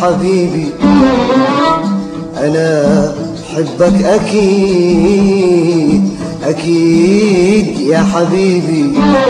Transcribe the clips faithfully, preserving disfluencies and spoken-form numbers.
حبيبي أنا حبك أكيد أكيد يا حبيبي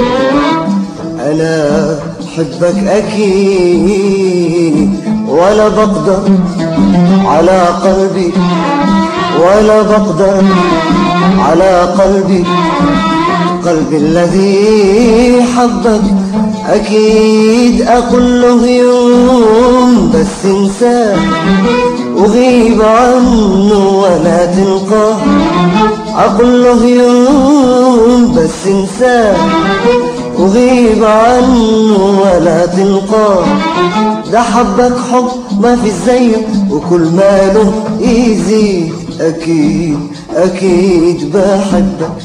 أنا حبك أكيد، ولا بقدر على قلبي ولا بقدر على قلبي قلبي الذي حبك أكيد. أقول له يوم بس انساه وغيب عنه ولا تلقاه، أقول له يوم بس انساه وغيب عنه ولا تلقاه. ده حبك حب ما في زيه وكل ماله يزيد، أكيد أكيد بحبك.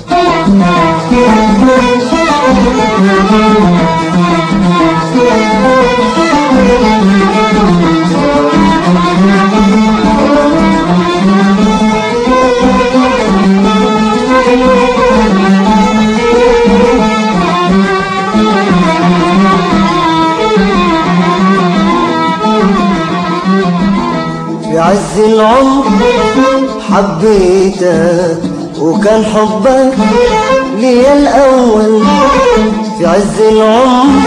في عز العمر حبيتك وكان حبك لي الأول، في عز العمر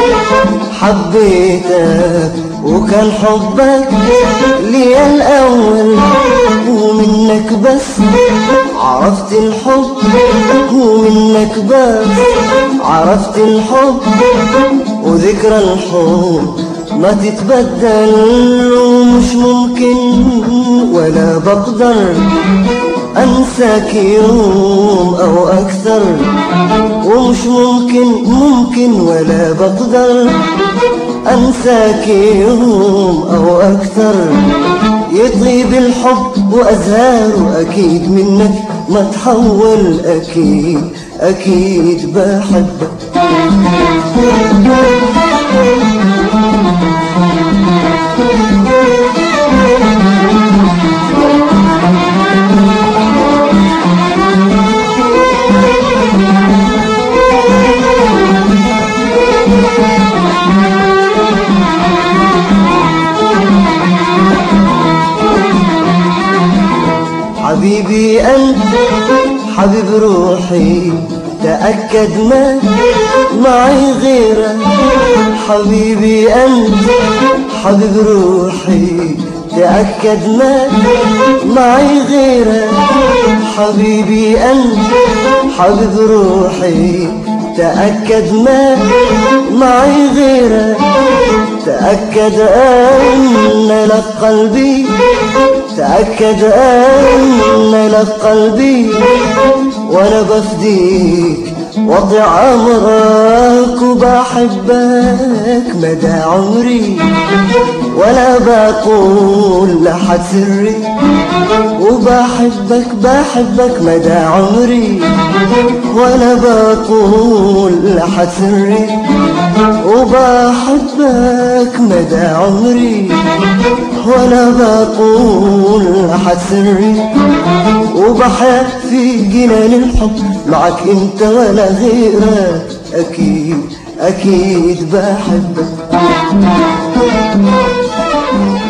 حبيتك وكان حبك لي الأول. ومنك بس عرفت الحب، ومنك بس عرفت الحب، وذكرى الحب ما تتبدل. ومش ممكن ولا بقدر أنساك يوم أو أكثر، ومش ممكن ممكن ولا بقدر أنساك يوم أو أكثر. يطيب الحب وأزهاره أكيد منك ما تحول، أكيد أكيد بحبك. حبيبي أنت حبيب روحي، تأكد ما معي غيرك. حبيبي أنت حبيب روحي، تأكد ما معي غيرك. حبيبي أنت حبيب روحي، تأكد ما معي غيرك. تأكد أن لك قلبي، تأكد أن لك قلبي، وأنا بفديك وضع أمرك وبحبك مدى عمري، ولا بقول لحد سري، وبحبك بحبك مدى عمري، ولا بقول لحد سري، وبحبك مدى عمري، ولا بقول لحد سري. وبحيا في جنان الحب معك انت ولا غيرك، اكيد اكيد بحبك.